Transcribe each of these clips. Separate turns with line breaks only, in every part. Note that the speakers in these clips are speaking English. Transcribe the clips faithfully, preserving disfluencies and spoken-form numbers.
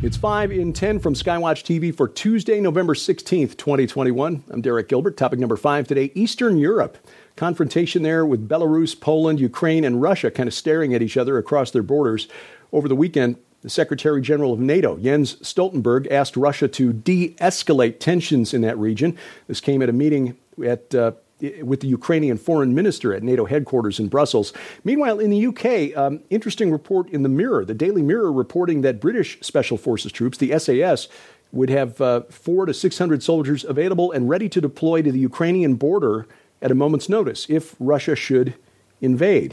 It's five in ten from Skywatch T V for Tuesday, November sixteenth, twenty twenty-one. I'm Derek Gilbert. Topic number five today, Eastern Europe. Confrontation there with Belarus, Poland, Ukraine, and Russia kind of staring at each other across their borders. Over the weekend, the Secretary General of NATO, Jens Stoltenberg, asked Russia to de-escalate tensions in that region. This came at a meeting at uh, with the Ukrainian foreign minister at NATO headquarters in Brussels. Meanwhile, in the U K, um, interesting report in the Mirror, the Daily Mirror reporting that British Special Forces troops, the S A S, would have uh, four to six hundred soldiers available and ready to deploy to the Ukrainian border at a moment's notice if Russia should invade.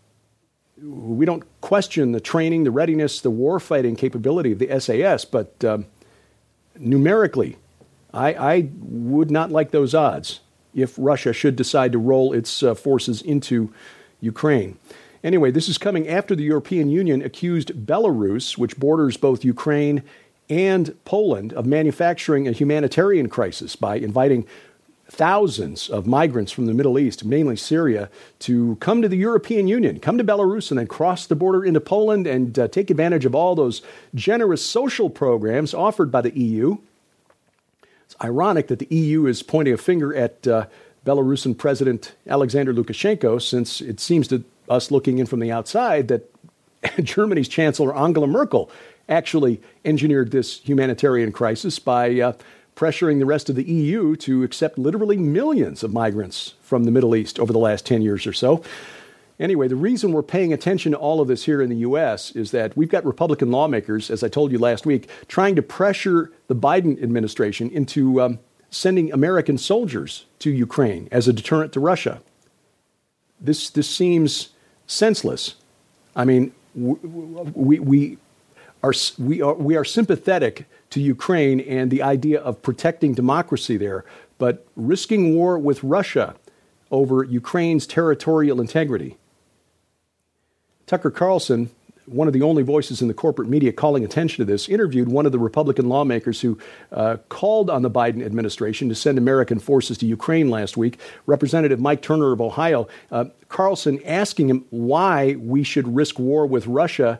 We don't question the training, the readiness, the warfighting capability of the S A S, but um, numerically, I, I would not like those odds if Russia should decide to roll its uh, forces into Ukraine. Anyway, this is coming after the European Union accused Belarus, which borders both Ukraine and Poland, of manufacturing a humanitarian crisis by inviting thousands of migrants from the Middle East, mainly Syria, to come to the European Union, come to Belarus, and then cross the border into Poland and uh, take advantage of all those generous social programs offered by the E U. It's ironic that the E U is pointing a finger at uh, Belarusian President Alexander Lukashenko, since it seems to us looking in from the outside that Germany's Chancellor Angela Merkel actually engineered this humanitarian crisis by uh, pressuring the rest of the E U to accept literally millions of migrants from the Middle East over the last ten years or so. Anyway, the reason we're paying attention to all of this here in the U S is that we've got Republican lawmakers, as I told you last week, trying to pressure the Biden administration into um, sending American soldiers to Ukraine as a deterrent to Russia. This this seems senseless. I mean, we we are we are we are sympathetic to Ukraine and the idea of protecting democracy there, but risking war with Russia over Ukraine's territorial integrity. Tucker Carlson, one of the only voices in the corporate media calling attention to this, interviewed one of the Republican lawmakers who uh, called on the Biden administration to send American forces to Ukraine last week, Representative Mike Turner of Ohio. Uh, Carlson asking him why we should risk war with Russia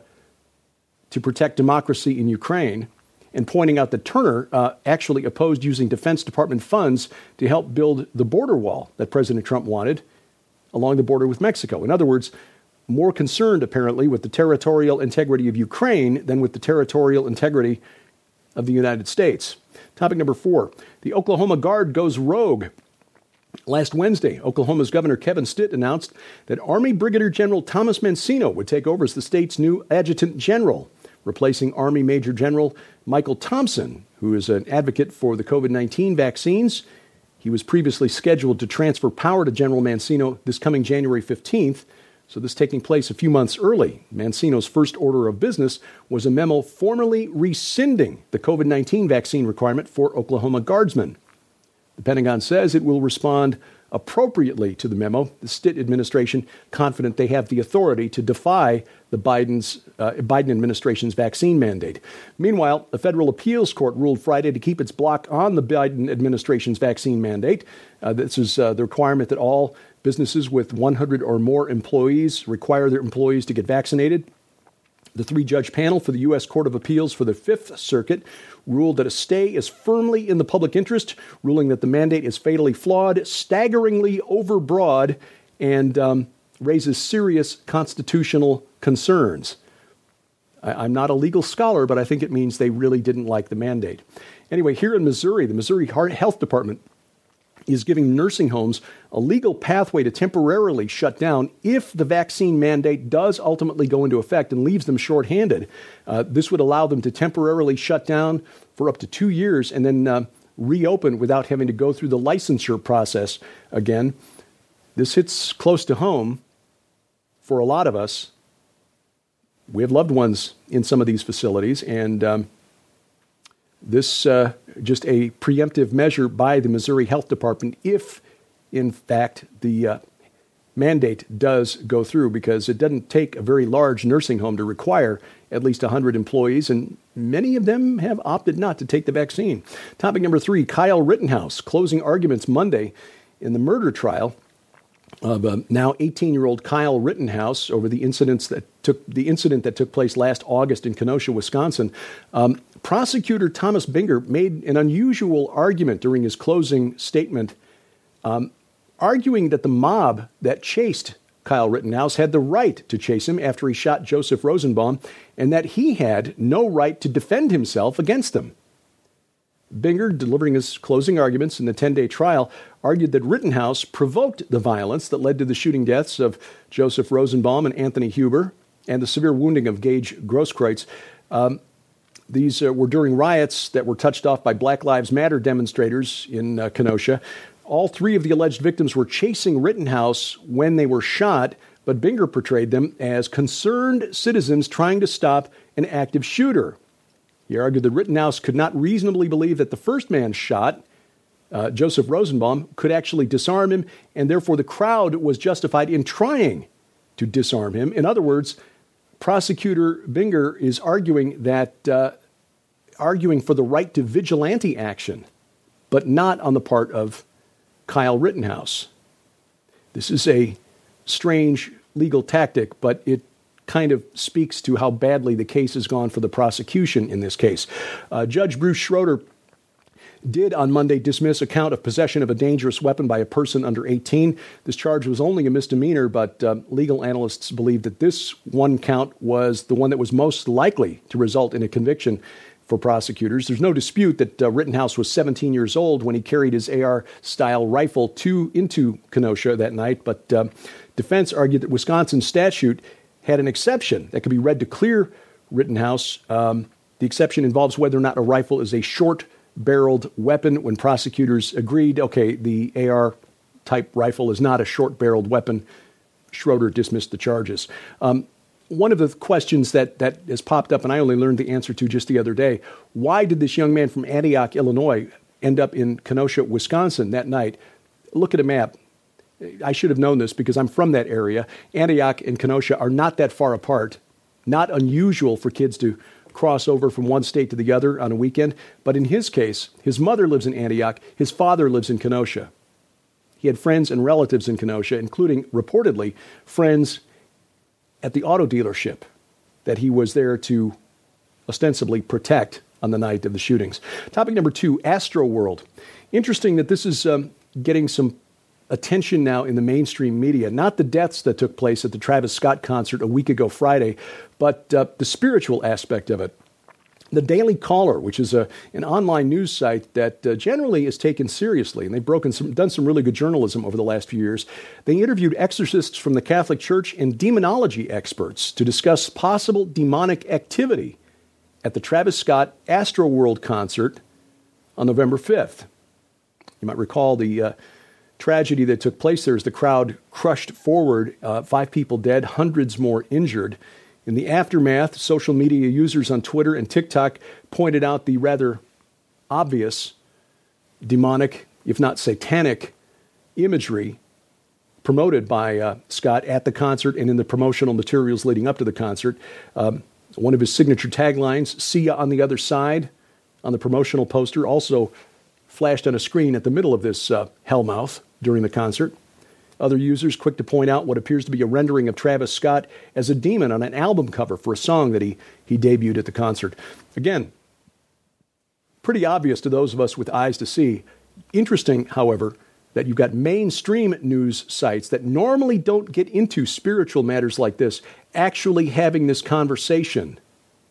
to protect democracy in Ukraine, and pointing out that Turner uh, actually opposed using Defense Department funds to help build the border wall that President Trump wanted along the border with Mexico. In other words, more concerned, apparently, with the territorial integrity of Ukraine than with the territorial integrity of the United States. Topic number four, the Oklahoma Guard goes rogue. Last Wednesday, Oklahoma's Governor Kevin Stitt announced that Army Brigadier General Thomas Mancino would take over as the state's new adjutant general, replacing Army Major General Michael Thompson, who is an advocate for the covid nineteen vaccines. He was previously scheduled to transfer power to General Mancino this coming January fifteenth, so this taking place a few months early. Mancino's first order of business was a memo formally rescinding the covid nineteen vaccine requirement for Oklahoma Guardsmen. The Pentagon says it will respond appropriately to the memo. The Stitt administration confident they have the authority to defy the Biden's uh, Biden administration's vaccine mandate. Meanwhile, a federal appeals court ruled Friday to keep its block on the Biden administration's vaccine mandate. Uh, this is uh, the requirement that all businesses with one hundred or more employees require their employees to get vaccinated. The three-judge panel for the U S Court of Appeals for the Fifth Circuit ruled that a stay is firmly in the public interest, ruling that the mandate is fatally flawed, staggeringly overbroad, and um, raises serious constitutional concerns. I, I'm not a legal scholar, but I think it means they really didn't like the mandate. Anyway, here in Missouri, the Missouri Health Department is giving nursing homes a legal pathway to temporarily shut down if the vaccine mandate does ultimately go into effect and leaves them shorthanded. Uh, this would allow them to temporarily shut down for up to two years and then uh, reopen without having to go through the licensure process again. This hits close to home for a lot of us. We have loved ones in some of these facilities, and um, this uh, just a preemptive measure by the Missouri Health Department if, in fact, the uh, mandate does go through, because it doesn't take a very large nursing home to require at least one hundred employees, and many of them have opted not to take the vaccine. Topic number three, Kyle Rittenhouse closing arguments Monday in the murder trial of uh, now eighteen-year-old Kyle Rittenhouse over the incidents that took the incident that took place last August in Kenosha, Wisconsin. Um, prosecutor Thomas Binger made an unusual argument during his closing statement, um, arguing that the mob that chased Kyle Rittenhouse had the right to chase him after he shot Joseph Rosenbaum, and that he had no right to defend himself against them. Binger, delivering his closing arguments in the ten-day trial, argued that Rittenhouse provoked the violence that led to the shooting deaths of Joseph Rosenbaum and Anthony Huber and the severe wounding of Gage Grosskreutz. Um, these uh, were during riots that were touched off by Black Lives Matter demonstrators in uh, Kenosha. All three of the alleged victims were chasing Rittenhouse when they were shot, but Binger portrayed them as concerned citizens trying to stop an active shooter. He argued that Rittenhouse could not reasonably believe that the first man shot, uh, Joseph Rosenbaum, could actually disarm him, and therefore the crowd was justified in trying to disarm him. In other words, prosecutor Binger is arguing that uh, arguing for the right to vigilante action, but not on the part of Kyle Rittenhouse. This is a strange legal tactic, but it kind of speaks to how badly the case has gone for the prosecution in this case. Uh, Judge Bruce Schroeder did on Monday dismiss a count of possession of a dangerous weapon by a person under eighteen. This charge was only a misdemeanor, but uh, legal analysts believe that this one count was the one that was most likely to result in a conviction for prosecutors. There's no dispute that uh, Rittenhouse was seventeen years old when he carried his A R-style rifle to, into Kenosha that night, but uh, defense argued that Wisconsin's statute had an exception that could be read to clear Rittenhouse. Um, the exception involves whether or not a rifle is a short-barreled weapon. When prosecutors agreed, okay, the A R-type rifle is not a short-barreled weapon, Schroeder dismissed the charges. Um, One of the questions that, that has popped up, and I only learned the answer to just the other day, why did this young man from Antioch, Illinois, end up in Kenosha, Wisconsin that night? Look at a map. I should have known this because I'm from that area. Antioch and Kenosha are not that far apart. Not unusual for kids to cross over from one state to the other on a weekend. But in his case, his mother lives in Antioch. His father lives in Kenosha. He had friends and relatives in Kenosha, including, reportedly, friends at the auto dealership that he was there to ostensibly protect on the night of the shootings. Topic number two, Astroworld. Interesting that this is um, getting some attention now in the mainstream media. Not the deaths that took place at the Travis Scott concert a week ago Friday, but uh, the spiritual aspect of it. The Daily Caller, which is a, an online news site that uh, generally is taken seriously, and they've broken some, done some really good journalism over the last few years. They interviewed exorcists from the Catholic Church and demonology experts to discuss possible demonic activity at the Travis Scott Astroworld concert on November fifth. You might recall the uh, tragedy that took place there as the crowd crushed forward, uh, five people dead, hundreds more injured. In the aftermath, social media users on Twitter and TikTok pointed out the rather obvious demonic, if not satanic, imagery promoted by uh, Scott at the concert and in the promotional materials leading up to the concert. Um, one of his signature taglines, "See ya on the other side," on the promotional poster, also flashed on a screen at the middle of this uh, hellmouth during the concert. Other users quick to point out what appears to be a rendering of Travis Scott as a demon on an album cover for a song that he, he debuted at the concert. Again, pretty obvious to those of us with eyes to see. Interesting, however, that you've got mainstream news sites that normally don't get into spiritual matters like this actually having this conversation.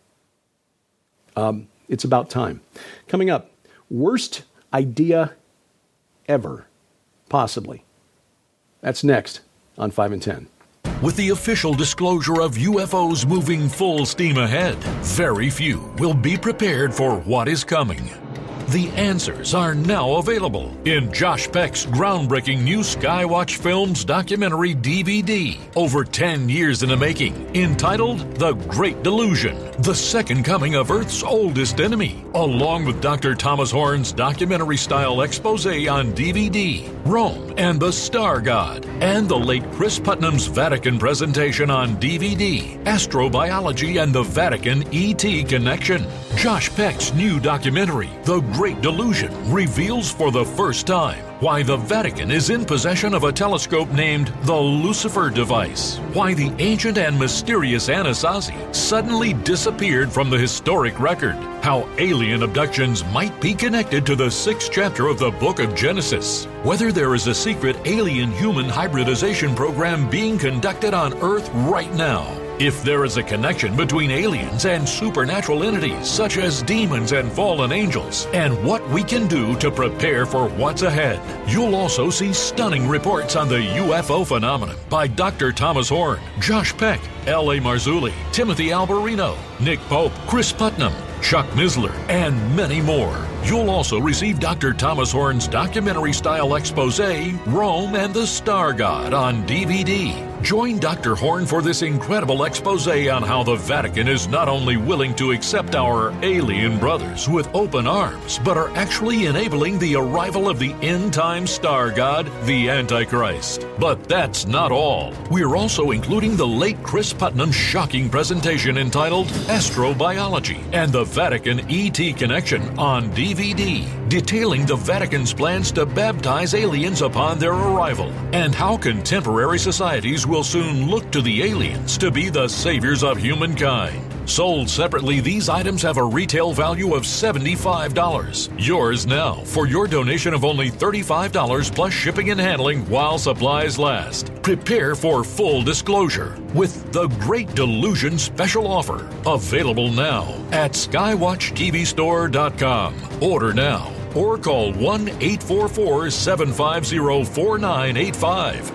Um, it's about time. Coming up, worst idea ever, possibly. That's next on five and ten.
With the official disclosure of U F Os moving full steam ahead, very few will be prepared for what is coming. The answers are now available in Josh Peck's groundbreaking new Skywatch Films documentary D V D, over ten years in the making, entitled The Great Delusion, the second coming of Earth's oldest enemy, along with Doctor Thomas Horn's documentary-style expose on D V D, Rome and the Star God, and the late Chris Putnam's Vatican presentation on D V D, Astrobiology and the Vatican E T Connection. Josh Peck's new documentary, The Great Delusion reveals for the first time why the Vatican is in possession of a telescope named the Lucifer device, why the ancient and mysterious Anasazi suddenly disappeared from the historic record, how alien abductions might be connected to the sixth chapter of the book of Genesis, whether there is a secret alien-human hybridization program being conducted on Earth right now, if there is a connection between aliens and supernatural entities such as demons and fallen angels, and what we can do to prepare for what's ahead. You'll also see stunning reports on the U F O phenomenon by Doctor Thomas Horn, Josh Peck, L A Marzulli, Timothy Alberino, Nick Pope, Chris Putnam, Chuck Misler, and many more. You'll also receive Doctor Thomas Horn's documentary-style expose, Rome and the Star God, on D V D. Join Doctor Horn for this incredible expose on how the Vatican is not only willing to accept our alien brothers with open arms, but are actually enabling the arrival of the end-time star god, the Antichrist. But that's not all. We're also including the late Chris Putnam's shocking presentation entitled Astrobiology and the Vatican E T Connection on D V D, detailing the Vatican's plans to baptize aliens upon their arrival, and how contemporary societies will soon look to the aliens to be the saviors of humankind. Sold separately, these items have a retail value of seventy-five dollars. Yours now for your donation of only thirty-five dollars plus shipping and handling while supplies last. Prepare for full disclosure with the Great Delusion special offer. Available now at skywatch t v store dot com. Order now or call one eight four four, seven five zero, four nine eight five.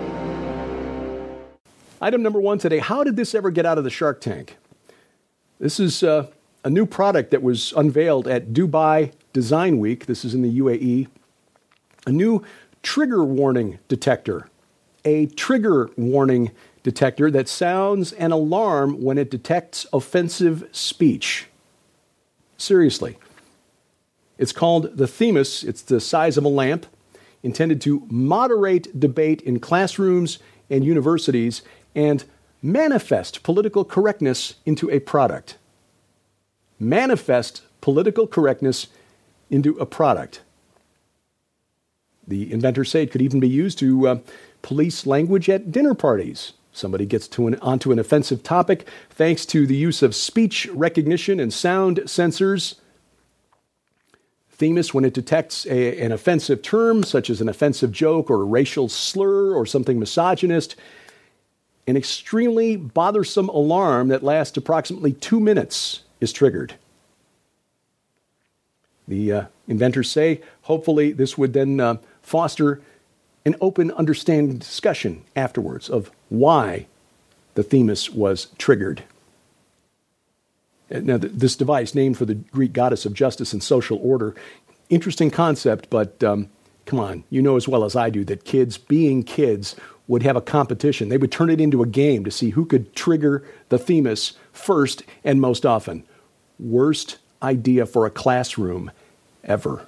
Item number one today, how did this ever get out of the Shark Tank? This is uh, a new product that was unveiled at Dubai Design Week. This is in the U A E. A new trigger warning detector. A trigger warning detector that sounds an alarm when it detects offensive speech. Seriously. It's called the Themis. It's the size of a lamp, intended to moderate debate in classrooms and universities and manifest political correctness into a product. Manifest political correctness into a product. The inventors say it could even be used to uh, police language at dinner parties. Somebody gets to an, onto an offensive topic thanks to the use of speech recognition and sound sensors. Themis, when it detects a, an offensive term, such as an offensive joke or a racial slur or something misogynist, an extremely bothersome alarm that lasts approximately two minutes is triggered. The uh, inventors say, hopefully, this would then uh, foster an open, understanding discussion afterwards of why the Themis was triggered. Now, th- this device, named for the Greek goddess of justice and social order, interesting concept, but um, come on, you know as well as I do that kids, being kids, would have a competition. They would turn it into a game to see who could trigger the Themis first and most often. Worst idea for a classroom ever.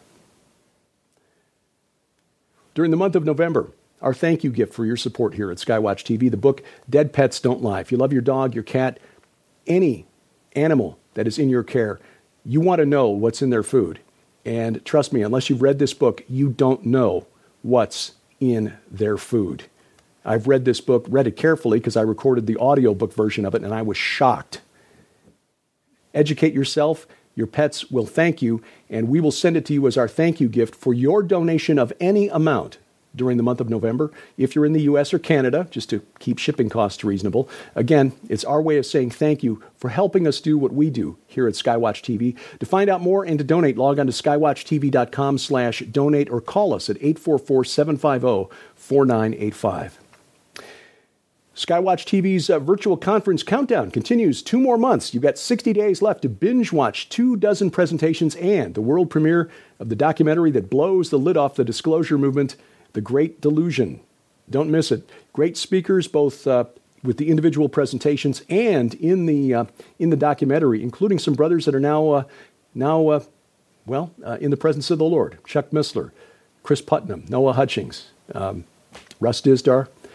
During the month of November, our thank you gift for your support here at Skywatch T V, the book Dead Pets Don't Lie. If you love your dog, your cat, any animal that is in your care, you want to know what's in their food. And trust me, unless you've read this book, you don't know what's in their food. I've read this book, read it carefully because I recorded the audiobook version of it, and I was shocked. Educate yourself. Your pets will thank you, and we will send it to you as our thank you gift for your donation of any amount during the month of November. If you're in the U S or Canada, just to keep shipping costs reasonable. Again, it's our way of saying thank you for helping us do what we do here at Skywatch T V. To find out more and to donate, log on to skywatch t v dot com slash donate or call us at eight four four, seven five zero, four nine eight five. Skywatch T V's uh, virtual conference countdown continues two more months. You've got sixty days left to binge watch two dozen presentations and the world premiere of the documentary that blows the lid off the disclosure movement, The Great Delusion. Don't miss it. Great speakers, both uh, with the individual presentations and in the uh, in the documentary, including some brothers that are now uh, now uh, well uh, in the presence of the Lord. Chuck Misler, Chris Putnam, Noah Hutchings, um, Russ Dizdar.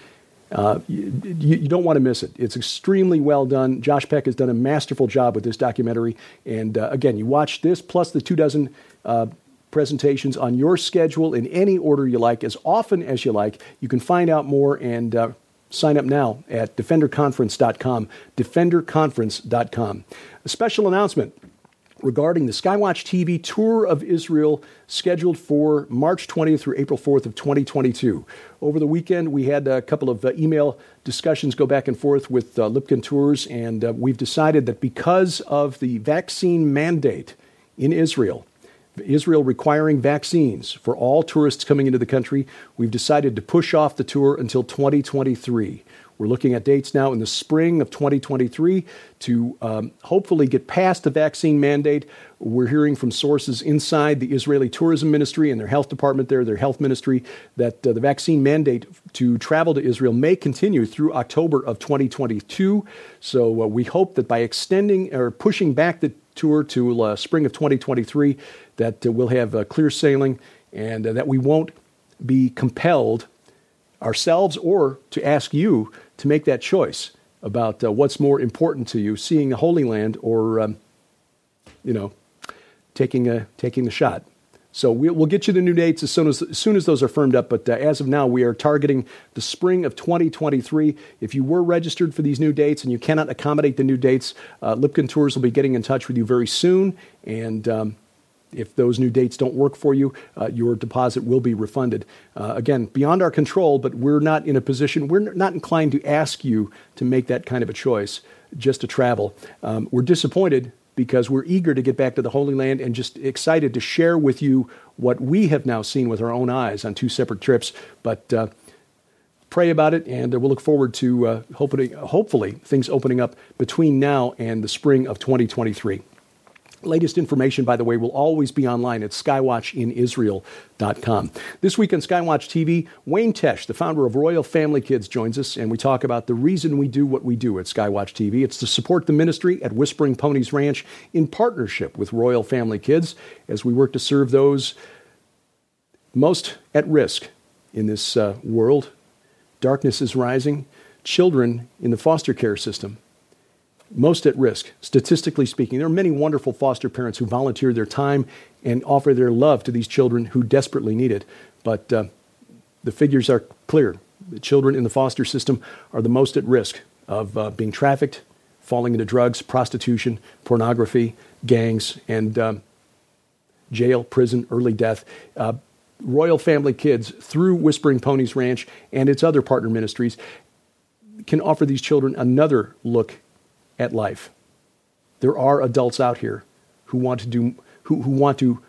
Uh, you, you don't want to miss it. It's extremely well done. Josh Peck has done a masterful job with this documentary. And uh, again, you watch this plus the two dozen uh, presentations on your schedule in any order you like, as often as you like. You can find out more and uh, sign up now at defender conference dot com, defender conference dot com. A special announcement regarding the Skywatch T V Tour of Israel scheduled for March twentieth through April fourth of twenty twenty-two. Over the weekend, we had a couple of uh, email discussions go back and forth with uh, Lipkin Tours, and uh, we've decided that because of the vaccine mandate in Israel, Israel requiring vaccines for all tourists coming into the country, we've decided to push off the tour until twenty twenty-three. We're looking at dates now in the spring of twenty twenty-three to um, hopefully get past the vaccine mandate. We're hearing from sources inside the Israeli Tourism Ministry and their health department there, their health ministry, that uh, the vaccine mandate to travel to Israel may continue through October of twenty twenty-two. So uh, we hope that by extending or pushing back the tour to uh, spring of twenty twenty-three, that uh, we'll have uh, clear sailing and uh, that we won't be compelled ourselves or to ask you to make that choice about uh, what's more important to you, seeing the Holy Land or, um, you know, taking a taking the shot. So we'll, we'll get you the new dates as soon as as soon as those are firmed up. But uh, as of now, we are targeting the spring of twenty twenty-three. If you were registered for these new dates and you cannot accommodate the new dates, uh, Lipkin Tours will be getting in touch with you very soon. And um, if those new dates don't work for you, uh, your deposit will be refunded. Uh, again, beyond our control, but we're not in a position, we're not inclined to ask you to make that kind of a choice just to travel. Um, we're disappointed because we're eager to get back to the Holy Land and just excited to share with you what we have now seen with our own eyes on two separate trips. But uh, pray about it, and we'll look forward to uh, hopefully, hopefully things opening up between now and the spring of twenty twenty-three. Latest information, by the way, will always be online at skywatch in israel dot com. This week on Skywatch T V, Wayne Tesh, the founder of Royal Family Kids, joins us, and we talk about the reason we do what we do at Skywatch T V. It's to support the ministry at Whispering Ponies Ranch in partnership with Royal Family Kids as we work to serve those most at risk in this uh, world. Darkness is rising. Children in the foster care system, most at risk, statistically speaking. There are many wonderful foster parents who volunteer their time and offer their love to these children who desperately need it. But uh, the figures are clear. The children in the foster system are the most at risk of uh, being trafficked, falling into drugs, prostitution, pornography, gangs, and um, jail, prison, early death. Uh, Royal Family Kids, through Whispering Ponies Ranch and its other partner ministries, can offer these children another look at life. There are adults out here who want to do who, who want to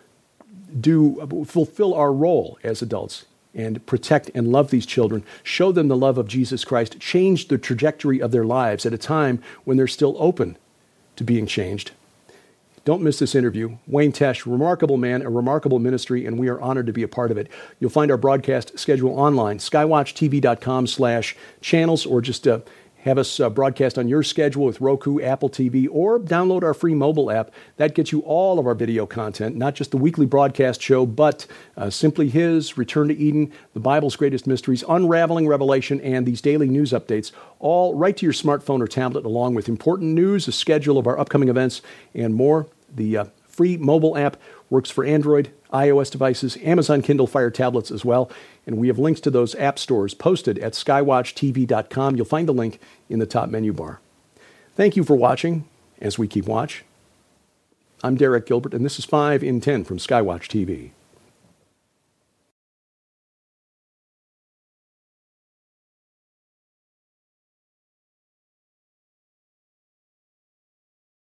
do fulfill our role as adults and protect and love these children, show them the love of Jesus Christ, change the trajectory of their lives at a time when they're still open to being changed. Don't miss this interview. Wayne Tesh, remarkable man, a remarkable ministry, and we are honored to be a part of it. You'll find our broadcast schedule online, skywatch t v dot com slash channels, or just uh, have us uh, broadcast on your schedule with Roku, Apple T V, or download our free mobile app. That gets you all of our video content, not just the weekly broadcast show, but uh, Simply His, Return to Eden, the Bible's Greatest Mysteries, Unraveling Revelation, and these daily news updates, all right to your smartphone or tablet, along with important news, a schedule of our upcoming events, and more. The uh, free mobile app works for Android, iOS devices, Amazon Kindle Fire tablets as well. And we have links to those app stores posted at skywatch t v dot com. You'll find a link in the top menu bar. Thank you for watching as we keep watch. I'm Derek Gilbert, and this is five in ten from Skywatch T V.